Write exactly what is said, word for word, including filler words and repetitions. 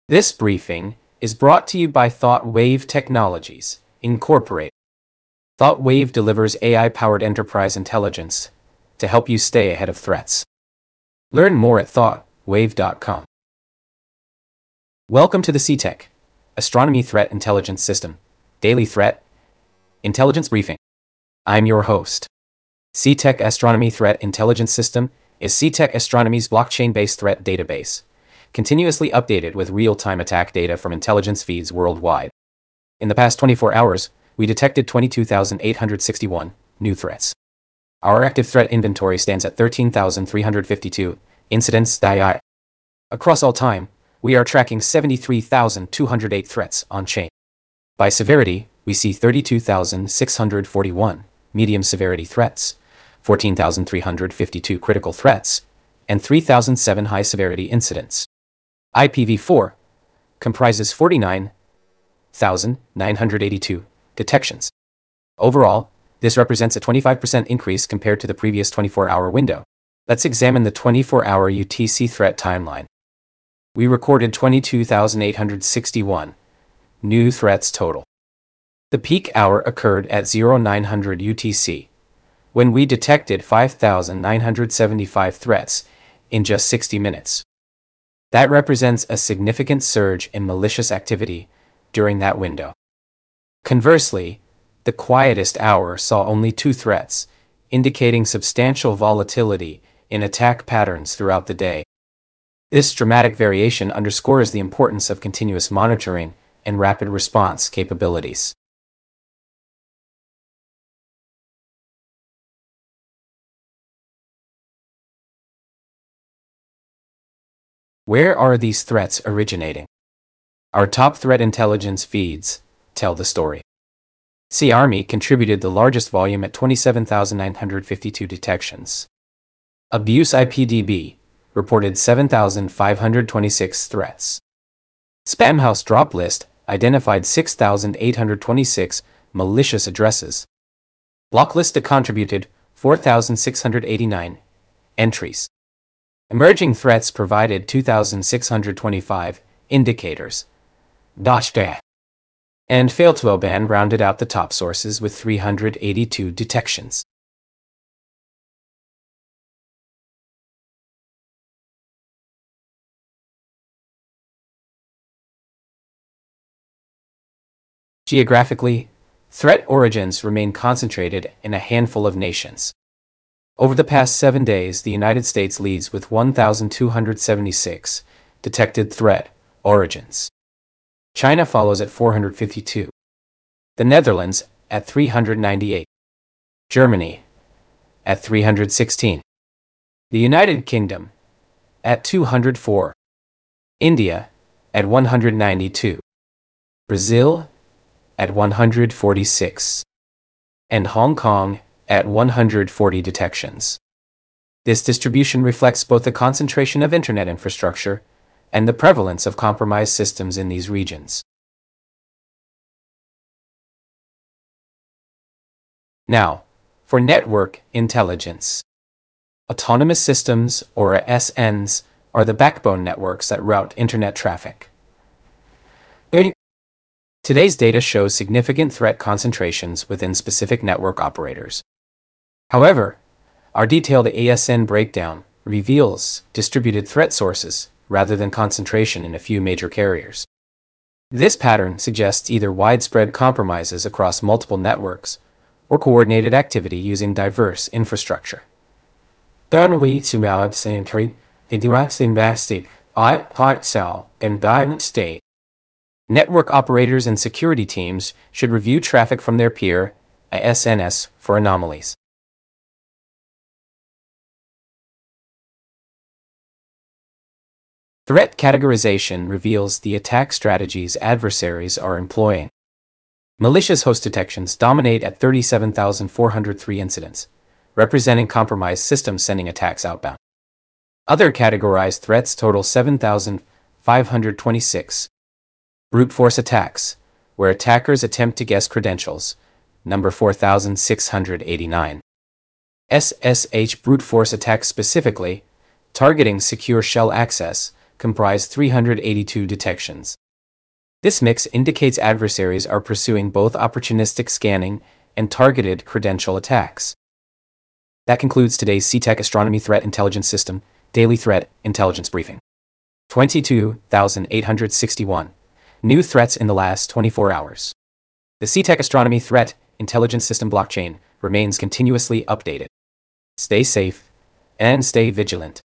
This briefing is brought to you by ThoughtWave Technologies, Incorporated. ThoughtWave delivers A I-powered enterprise intelligence to help you stay ahead of threats. Learn more at thought wave dot com. Welcome to the CTech Astronomy Threat Intelligence System Daily Threat Intelligence Briefing. I'm your host. CTech Astronomy Threat Intelligence System is CTech Astronomy's blockchain-based threat database, continuously updated with real-time attack data from intelligence feeds worldwide. In the past twenty-four hours, we detected twenty-two thousand eight hundred sixty-one new threats. Our active threat inventory stands at thirteen thousand three hundred fifty-two incidents. Across all time, we are tracking seventy-three thousand two hundred eight threats on-chain. By severity, we see thirty-two thousand six hundred forty-one medium-severity threats, fourteen thousand three hundred fifty-two critical threats, and three thousand seven high-severity incidents. I P v four comprises forty-nine thousand nine hundred eighty-two detections. Overall, this represents a twenty-five percent increase compared to the previous twenty-four hour window. Let's examine the twenty-four hour U T C threat timeline. We recorded twenty-two thousand eight hundred sixty-one new threats total. The peak hour occurred at nine hundred U T C, when we detected five thousand nine hundred seventy-five threats in just sixty minutes. That represents a significant surge in malicious activity during that window. Conversely, the quietest hour saw only two threats, indicating substantial volatility in attack patterns throughout the day. This dramatic variation underscores the importance of continuous monitoring and rapid response capabilities. Where are these threats originating? Our top threat intelligence feeds tell the story. C-Army contributed the largest volume at twenty-seven thousand nine hundred fifty-two detections. Abuse I P D B reported seven thousand five hundred twenty-six threats. Spamhaus Drop List identified six thousand eight hundred twenty-six malicious addresses. Blocklista contributed four thousand six hundred eighty-nine entries. Emerging threats provided two thousand six hundred twenty-five indicators. Dashda and Fail2Ban rounded out the top sources with three hundred eighty-two detections. Geographically, threat origins remain concentrated in a handful of nations. Over the past seven days, the United States leads with one thousand two hundred seventy-six detected threat origins. China follows at four hundred fifty-two. The Netherlands at three hundred ninety-eight. Germany at three hundred sixteen. The United Kingdom at two hundred four. India at one hundred ninety-two. Brazil at one hundred forty-six. And Hong Kong at one hundred forty detections. This distribution reflects both the concentration of internet infrastructure and the prevalence of compromised systems in these regions. Now, for network intelligence. Autonomous systems, or A S Ns, are the backbone networks that route internet traffic. Today's data shows significant threat concentrations within specific network operators. However, our detailed A S N breakdown reveals distributed threat sources rather than concentration in a few major carriers. This pattern suggests either widespread compromises across multiple networks or coordinated activity using diverse infrastructure. Network operators and security teams should review traffic from their peer A S Ns for anomalies. Threat categorization reveals the attack strategies adversaries are employing. Malicious host detections dominate at thirty-seven thousand four hundred three incidents, representing compromised systems sending attacks outbound. Other categorized threats total seven thousand five hundred twenty-six. Brute force attacks, where attackers attempt to guess credentials, number four thousand six hundred eighty-nine. S S H brute force attacks specifically, targeting secure shell access, comprise three hundred eighty-two detections. This mix indicates adversaries are pursuing both opportunistic scanning and targeted credential attacks. That concludes today's C-Tech Astronomy Threat Intelligence System Daily Threat Intelligence Briefing. twenty-two thousand eight hundred sixty-one New threats in the last twenty-four hours. The C-Tech Astronomy Threat Intelligence System blockchain remains continuously updated. Stay safe and stay vigilant.